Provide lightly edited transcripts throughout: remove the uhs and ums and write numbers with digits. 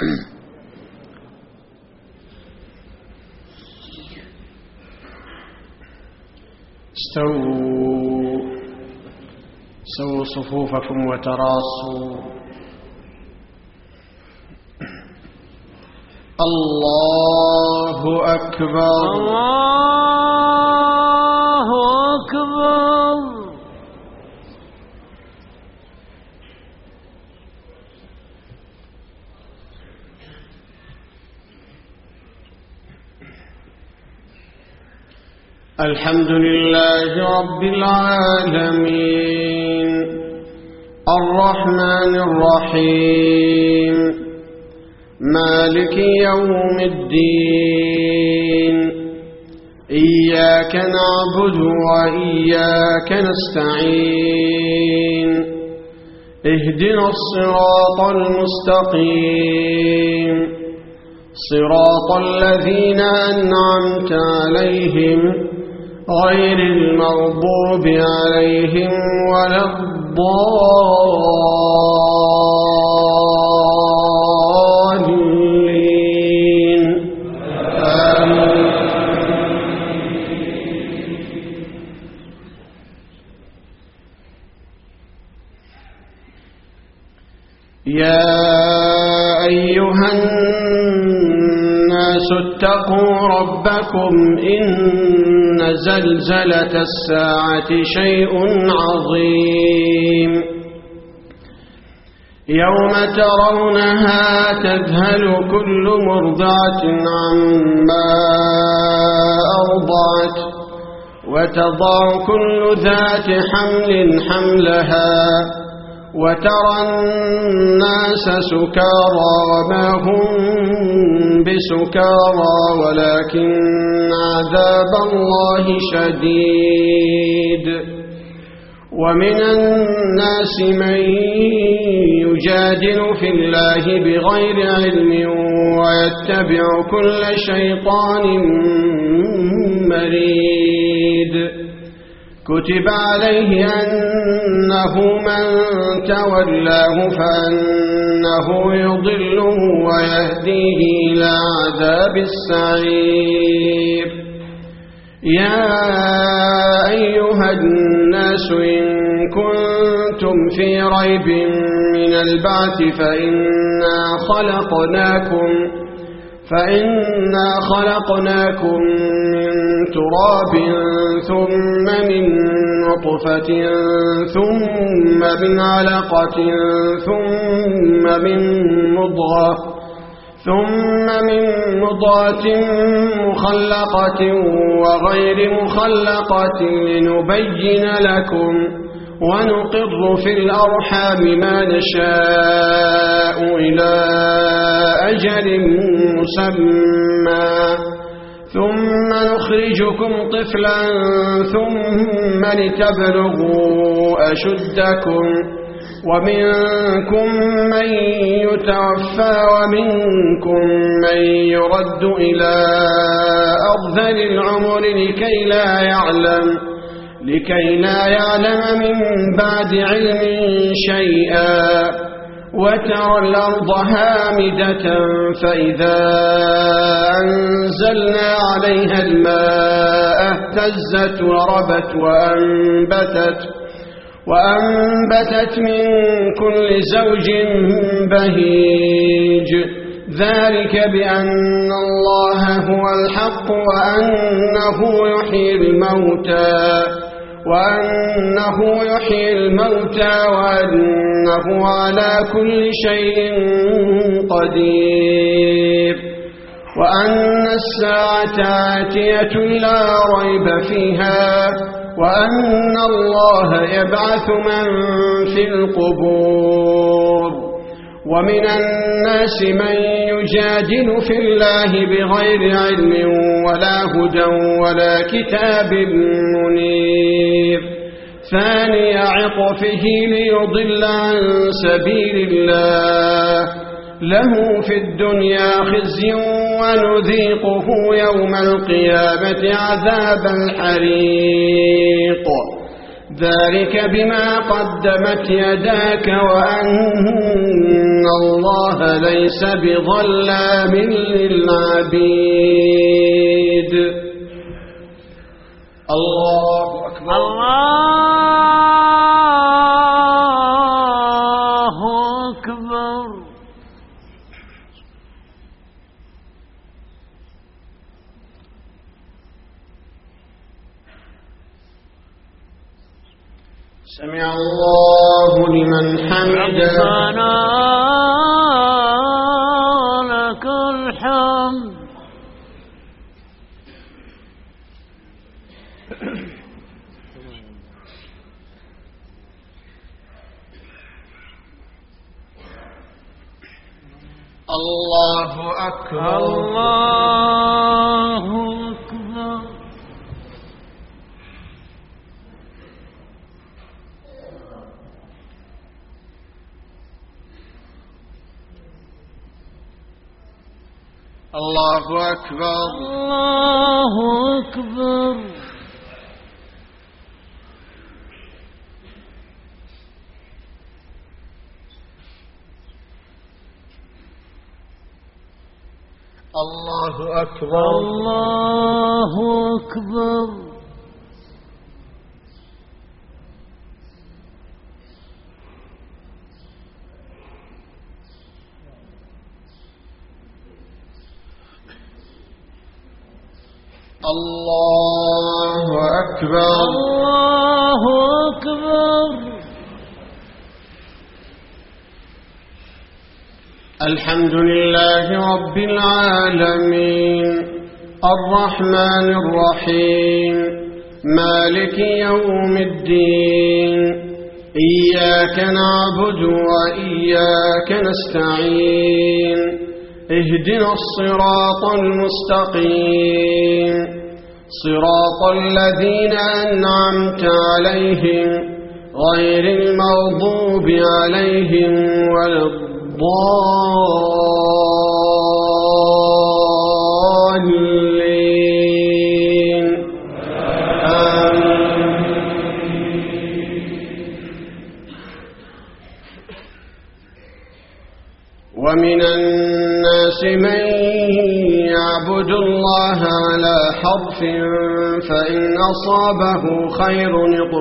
سووا صفوفكم وتراصوا. الله أكبر. الله أكبر. الحمد لله رب العالمين الرحمن الرحيم مالك يوم الدين إياك نعبد وإياك نستعين اهدنا الصراط المستقيم صراط الذين أنعمت عليهم غير المغضوب عليهم ولا الضالين آمين. يا أيها الناس اتقوا ربكم إن زلزلة الساعة شيء عظيم يوم ترونها تذهل كل مرضعة عما أرضعت وتضع كل ذات حمل حملها وترى الناس سكارى وما هم بسكارى ولكن عذاب الله شديد. ومن الناس من يجادل في الله بغير علم ويتبع كل شيطان مريد كتب عليه أنه من تولاه فأنه يضله ويهديه إلى عذاب السعير. يا أيها الناس إن كنتم في ريب من البعث فإنا خلقناكم من تراب ثم من نطفة ثم من علقة ثم من مضغة مخلقة وغير مخلقة لنبين لكم ونقر في الأرحام ما نشاء إلى أجل مسمى ثم نخرجكم طفلا ثم لتبلغوا أشدكم ومنكم من يتوفى ومنكم من يرد إلى أرذل العمر لكي لا يعلم من بعد علم شيئا وترى الأرض هامدة فإذا أنزلنا عليها الماء اهتزت وربت وأنبتت من كل زوج بهيج ذلك بأن الله هو الحق وأنه يحيي الموتى وأنه على كل شيء قدير وأن الساعة آتية لا ريب فيها وأن الله يبعث من في القبور. ومن الناس من يجادل في الله بغير علم ولا هدى ولا كتاب منير ثاني عطفه ليضل عن سبيل الله له في الدنيا خزي ونذيقه يوم القيامة عذاب الحريق ذلك بما قدمت يداك وأن الله ليس بظلام للعبيد. الله أكبر. الله أكبر. سمع الله لمن حمده. ربنا لك الحمد. الله أكبر. الله أكبر. الله أكبر. الله أكبر. الله أكبر. الله أكبر. الله أكبر. الله أكبر. الحمد لله رب العالمين الرحمن الرحيم مالك يوم الدين إياك نعبد وإياك نستعين اهدنا الصراط المستقيم صراط الذين أنعمت عليهم غير المغضوب عليهم ولا الضالين آمين. ومن الناس من يعبد الله على حرف فإن أصابه خير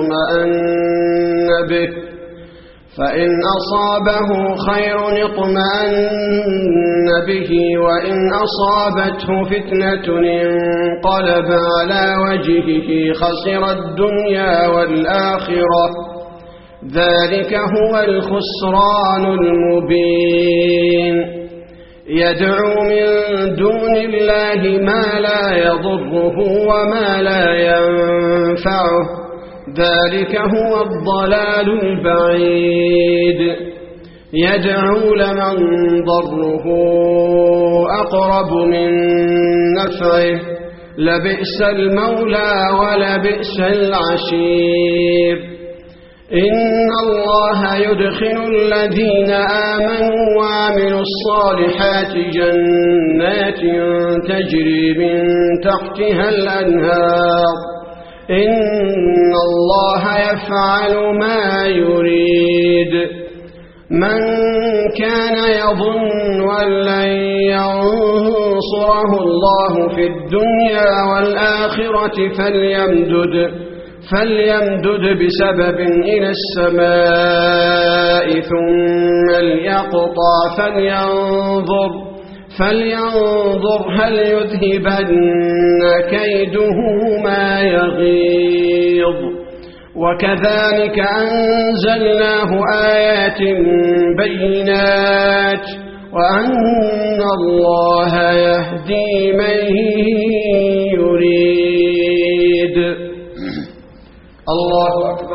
اطمأن به وإن أصابته فتنة انقلب على وجهه خسر الدنيا والآخرة ذلك هو الخسران المبين. يدعو من دون الله ما لا يضره وما لا ينفعه ذلك هو الضلال البعيد. يدعو لمن ضره أقرب من نفعه لبئس المولى ولبئس العشير. إن الله يدخل الذين آمنوا وعملوا الصالحات جنات تجري من تحتها الأنهار إن الله يفعل ما يريد. من كان يظن أن لن ينصره الله في الدنيا والآخرة فليمدد بسبب إلى السماء ثم ليقطع فلينظر هل يذهبن كيده ما يغيظ. وكذلك أنزلناه آيات بينات وأن الله يهدي من يريد. الله أكبر.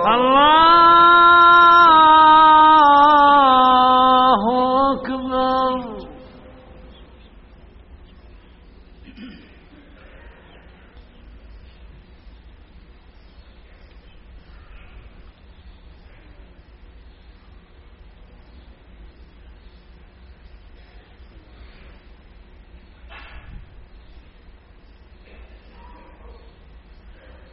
الله أكبر.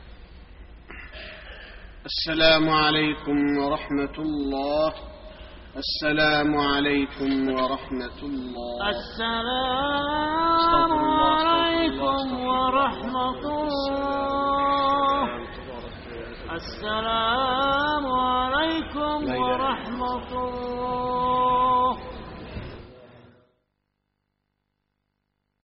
السلام عليكم ورحمة الله. السلام عليكم ورحمة الله. السلام عليكم ورحمة الله. السلام عليكم ورحمة الله.